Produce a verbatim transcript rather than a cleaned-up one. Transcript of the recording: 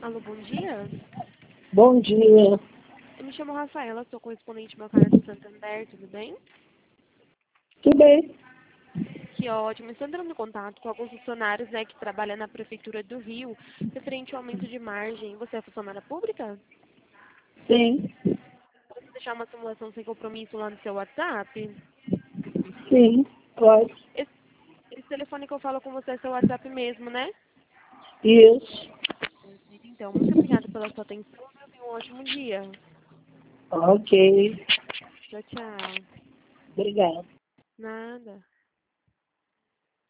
Alô, bom dia. Bom dia. Eu me chamo Rafaela, sou correspondente meu canal do Santander, tudo bem? Tudo bem? Que ótimo. Estou entrando em contato com alguns funcionários, né, que trabalham na Prefeitura do Rio, referente ao aumento de margem. Você é funcionária pública? Sim. Posso deixar uma simulação sem compromisso lá no seu WhatsApp? Sim, pode. Esse, esse telefone que eu falo com você é seu WhatsApp mesmo, né? Isso. Perfeito. Então, muito obrigada pela sua atenção. Eu tenho um ótimo dia. Ok. Tchau, tchau. Obrigada. Nada.